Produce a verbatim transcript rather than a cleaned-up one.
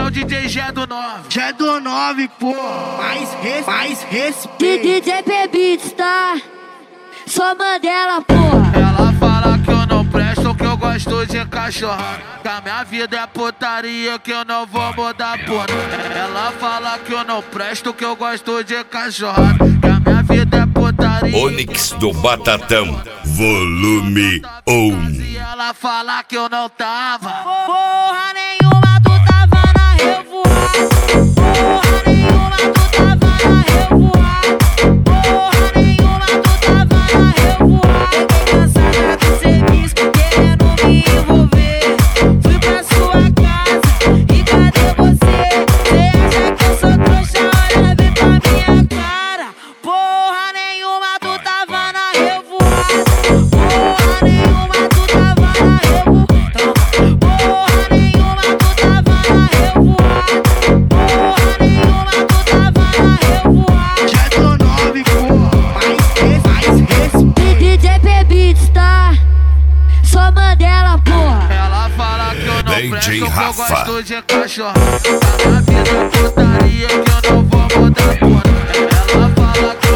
o D J G do nove. G do nove, pô. Mais, res, mais respeito. D J P Beats, tá? Só Mandela, porra. Ela fala que eu não presto, que eu gosto de cachorro. Que a minha vida é putaria, que eu não vou mudar, porra. Ela fala que eu não presto, que eu gosto de cachorro. Que a minha vida é putaria. Onyx do Batatão, volume um. E ela fala que eu não tava. Porra nenhuma, tu tava na revoada. Porra nenhuma, tu tava na revoada. Porra nenhuma, tu tava na revoada. Fiquei cansada do serviço, querendo me envolver. Fui pra sua casa e cadê você? Cê acha que eu sou trouxa? Olha bem pra minha cara. Porra nenhuma, tu tava na revoada. Porra nenhuma, tu tava na revoada. Porra nenhuma, tu tava na revoada. Porra nenhuma, tu tava na revoada. G do nove, pô. Mais res, mais respeito. D J P Beats, tá? Só Mandela, porra. Ela fala que eu não D J presto, que eu Rafa. gosto de cachorro. Que a minha vida é putaria, que eu não vou mudar, porra. Ela fala que